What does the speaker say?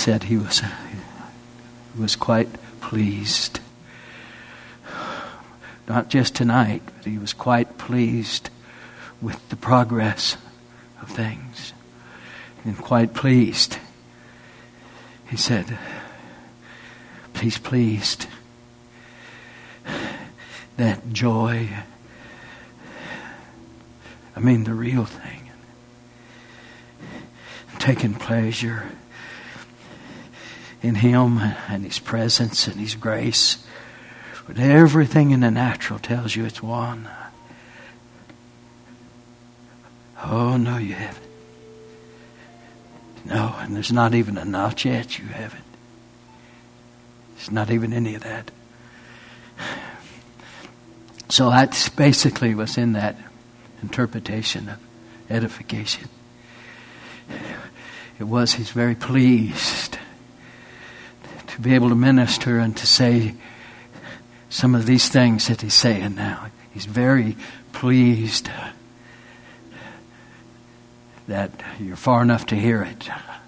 said he was quite pleased. Not just tonight, but he was quite pleased with the progress of things. And quite pleased. He said, he's pleased that joy, I mean the real thing, taking pleasure in Him and His presence and His grace. But everything in the natural tells you it's won. Oh, no, you haven't. No, and there's not even a not yet. You haven't. There's not even any of that. So that's basically what's in that interpretation of edification. It was He's very pleased to be able to minister and to say some of these things that He's saying now. He's very pleased that you're far enough to hear it.